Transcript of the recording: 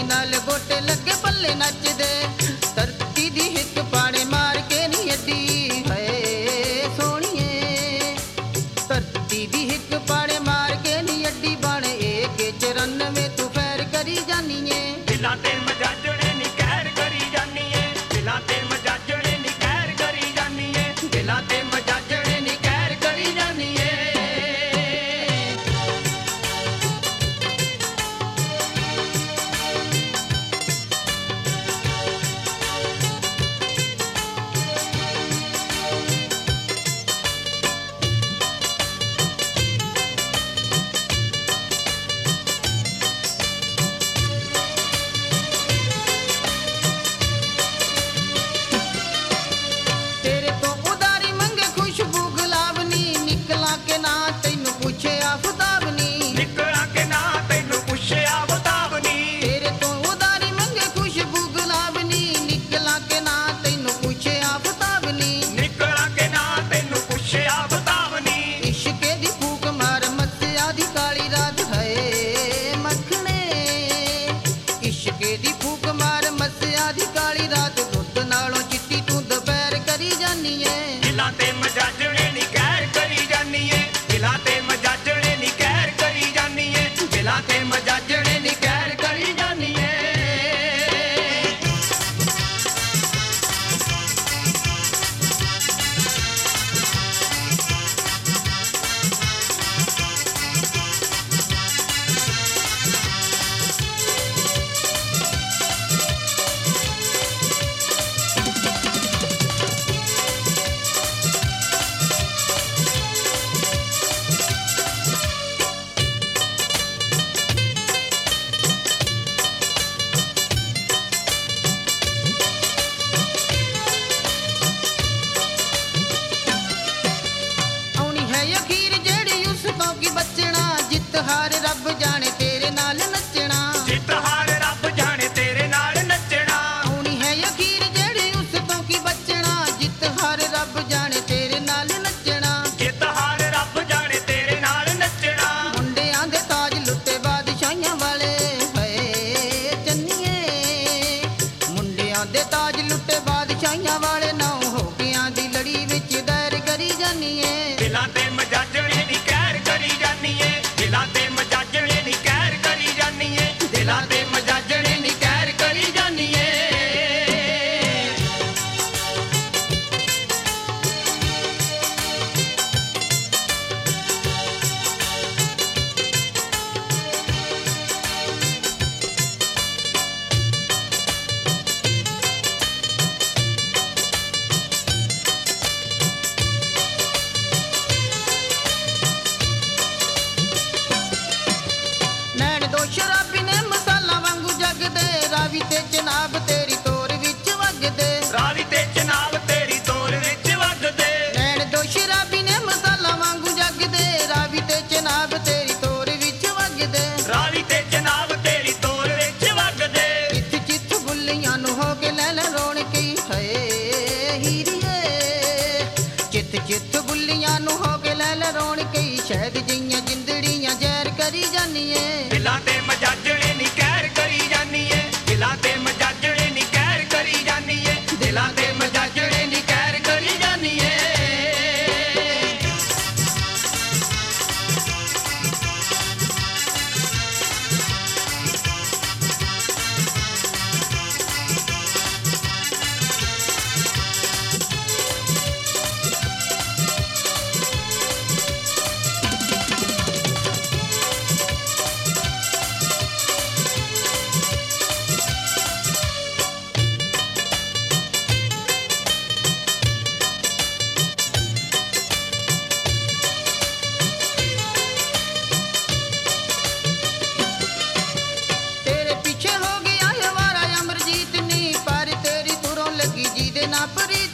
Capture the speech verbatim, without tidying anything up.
नाल गोटे लगे पल्ले नचदे धरती दी हिक पाने मार के नी अड्डी है सोहणीए धरती दी हिक पाने मार के नी अड्डी बने एक चरण में तू फैर करी जानी है दिलां ते मजाजणे नी कहर करी जानी है दिलां ते मजाजणे नी कहर करी जानी है दिलां ते मजाजणे नी कहर करी जानी है तेरे तो उदारी मंगे खुशबू गुलाबनी निकला के ना तैनू पूछे आफताबनी निकला के ना तैनू पुछे आफताबनी तेरे तो उदारी मंगे खुशबू गुलाबनी निकला के ना तैनू पूछे आफताबनी निकला के ना तैनू पुछे आफताबनी इश्के दी फूक मार मस्या दी काली रात है मखने इश्के दी फूक मार मस्या दी काली रात दुੱਧ नालों चिट्टी तू दोपहर करी जानी है दिलां ते मजाजणे नी कहर करी जानी है दिलां ते मजाजणे नी कहर करी जानी है दिलां ते मजाजणे नी कहर करी जानी है आउनी है अखीर जेड़ी उस तो की बचना जित हार रब जाने तेरे नाल नचना जित हार रब जाने तेरे नाल नचना आउनी है अखीर जेड़ी उस तो की बचना जित हार रब जाने तेरे नाल नचना जित हार रब जाने तेरे नाल नचना मुंडियां दे ताज लुੱਟੇ ਬਾਦਸ਼ਾਹੀਆਂ वाले है चन्नीए मुंडियां दे ताज लुੱਟੇ ਬਾਦਸ਼ਾਹੀਆਂ वाले नौ हो गया दी लड़ी विच दैर करी जानी है दिलां ते मजाजणे नी कहर करी जानी है दिलां ते मजाजणे नी कहर करी जानी है दिलां ते मजाजणे नी कहर करी जानी है नैन दो शराबी ने मसाला वांगू जगदे रावी ते जनाब तेरी तोर विच वगदे रावी ते जनाब तेरी तोर विच वगदे नैन दो शराबी ने मसाला वांगू जगदे रावी ते जनाब तेरी तोर विच वगदे रावी ते जनाब तेरी तोर विच वगदे चित चित बुल्लियां नु हो के ले ले रोण की है हीरिए चित चित बुल्लियां नु हो के ले ले रोण की शहद जियां जिंदड़ियां जहर करी जानी है दिलां ते मजाजणे नी कहर करी जानी है दिलां ते मजाजणे नी कहर करी जानी है दिलां ते मजाजणे नी कहर करी जानी है तेरे पीछे हो गया हमारा अमरजीत नी पर तेरी तुरों लगी जी दे ना परी